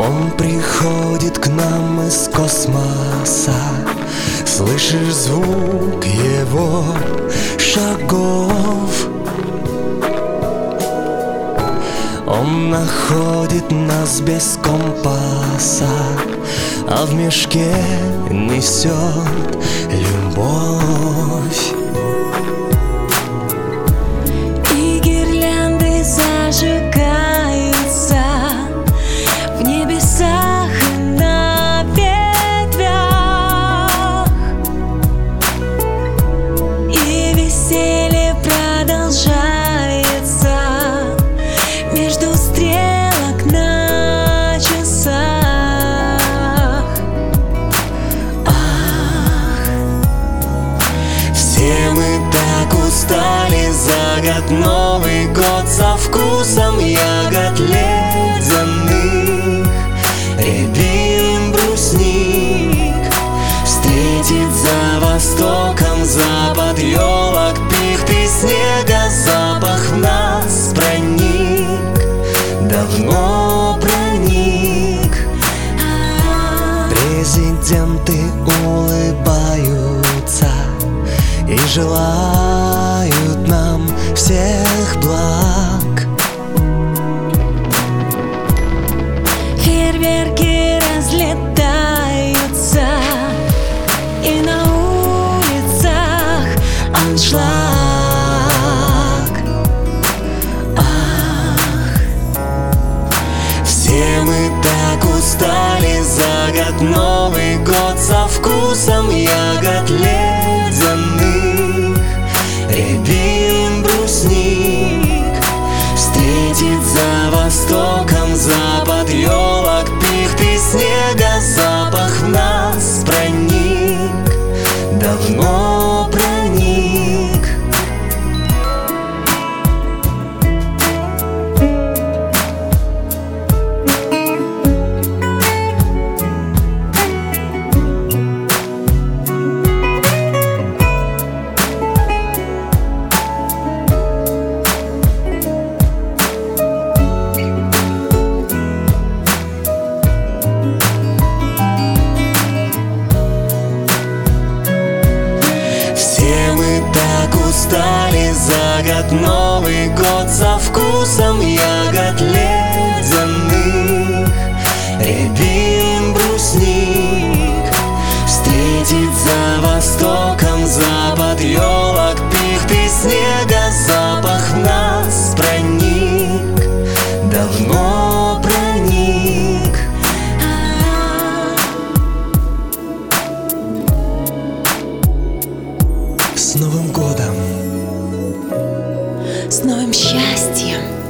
Он приходит к нам из космоса. Слышишь звук его шагов. Он находит нас без компаса, а в мешке несет любовь. И гирлянды зажигаются в небесах и на ветвях, и веселье продолжается между стрелок на часах. Ах, все мы так устали за год, Новый год со вкусом ягод ледяных, рябин, брусник. Встретит за востоком запад елок, пихты, снега, запах в нас проник, давно проник. Президенты улыбаются и желают нам всех благ. Фейерверки разлетаются, и на улицах аншлаг. Ах, все мы так устали за год, Новый год со вкусом ягод ледяных, рябин, брусник. Встретит за востоком запад елок, пихты, снега, запах в нас проник, давно проник. Все мы так устали за год, Новый год со вкусом ягод ледяных, рябин, брусник. Встретит за востоком запад елок, пихты, снега, запах в нас проник, давно проник. С Новым годом! С новым счастьем!